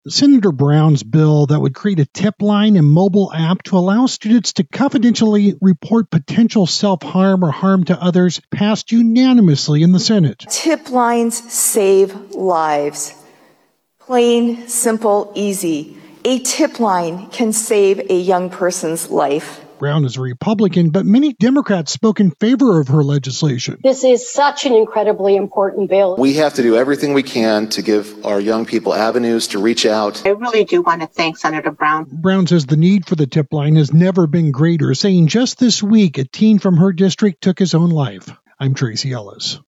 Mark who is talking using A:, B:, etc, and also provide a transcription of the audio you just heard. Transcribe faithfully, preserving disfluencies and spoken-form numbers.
A: Senator Brown's bill that would create a tip line and mobile app to allow students to confidentially report potential self-harm or harm to others passed unanimously in the Senate.
B: Tip lines save lives. Plain, simple, easy. A tip line can save a young person's life.
A: Brown is a Republican, but many Democrats spoke in favor of her legislation.
C: This is such an incredibly important bill.
D: We have to do everything we can to give our young people avenues to reach out.
E: I really do want to thank Senator Brown.
A: Brown says the need for the tip line has never been greater, saying just this week a teen from her district took his own life. I'm Tracy Ellis.